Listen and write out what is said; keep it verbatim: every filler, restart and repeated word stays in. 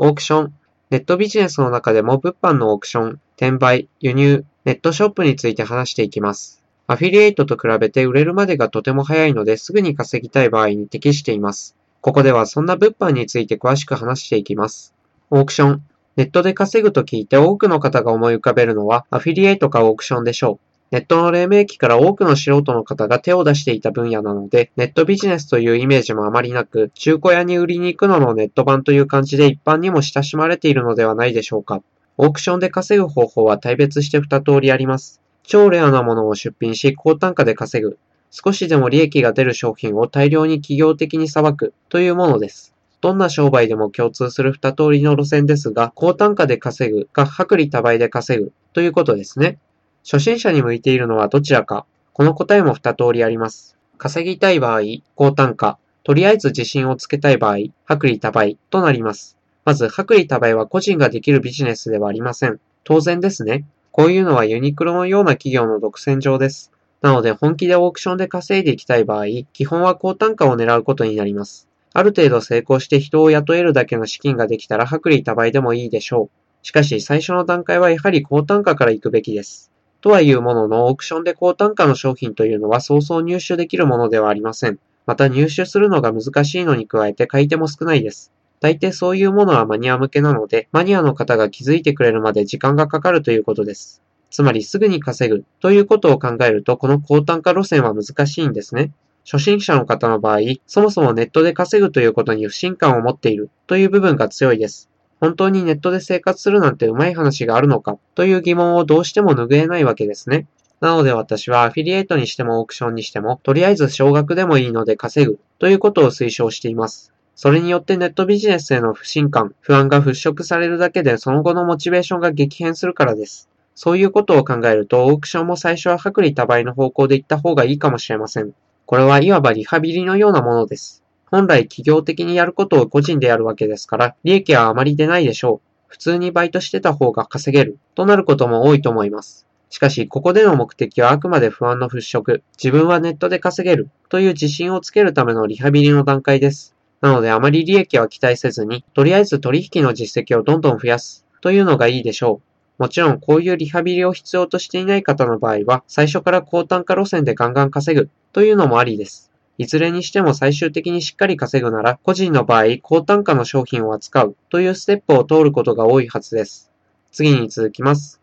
オークション。ネットビジネスの中でも物販のオークション、転売、輸入、ネットショップについて話していきます。アフィリエイトと比べて売れるまでがとても早いのですぐに稼ぎたい場合に適しています。ここではそんな物販について詳しく話していきます。オークション。ネットで稼ぐと聞いて多くの方が思い浮かべるのはアフィリエイトかオークションでしょう。ネットの黎明期から多くの素人の方が手を出していた分野なので、ネットビジネスというイメージもあまりなく、中古屋に売りに行くののネット版という感じで一般にも親しまれているのではないでしょうか。オークションで稼ぐ方法は大別して二通りあります。超レアなものを出品し高単価で稼ぐ。少しでも利益が出る商品を大量に企業的にさばくというものです。どんな商売でも共通する二通りの路線ですが、高単価で稼ぐか薄利多売で稼ぐということですね。初心者に向いているのはどちらか。この答えも二通りあります。稼ぎたい場合、高単価。とりあえず自信をつけたい場合、薄利多売となります。まず、薄利多売は個人ができるビジネスではありません。当然ですね。こういうのはユニクロのような企業の独占上です。なので本気でオークションで稼いでいきたい場合、基本は高単価を狙うことになります。ある程度成功して人を雇えるだけの資金ができたら薄利多売でもいいでしょう。しかし最初の段階はやはり高単価から行くべきです。とはいうものの、オークションで高単価の商品というのはそうそう入手できるものではありません。また入手するのが難しいのに加えて買い手も少ないです。大抵そういうものはマニア向けなので、マニアの方が気づいてくれるまで時間がかかるということです。つまりすぐに稼ぐということを考えると、この高単価路線は難しいんですね。初心者の方の場合、そもそもネットで稼ぐということに不信感を持っているという部分が強いです。本当にネットで生活するなんてうまい話があるのかという疑問をどうしても拭えないわけですね。なので私はアフィリエイトにしてもオークションにしても、とりあえず少額でもいいので稼ぐということを推奨しています。それによってネットビジネスへの不信感、不安が払拭されるだけでその後のモチベーションが激変するからです。そういうことを考えるとオークションも最初は薄利多売の方向で行った方がいいかもしれません。これはいわばリハビリのようなものです。本来企業的にやることを個人でやるわけですから、利益はあまり出ないでしょう。普通にバイトしてた方が稼げる、となることも多いと思います。しかし、ここでの目的はあくまで不安の払拭、自分はネットで稼げる、という自信をつけるためのリハビリの段階です。なのであまり利益は期待せずに、とりあえず取引の実績をどんどん増やす、というのがいいでしょう。もちろんこういうリハビリを必要としていない方の場合は、最初から高単価路線でガンガン稼ぐ、というのもありです。いずれにしても最終的にしっかり稼ぐなら、個人の場合、高単価の商品を扱うというステップを通ることが多いはずです。次に続きます。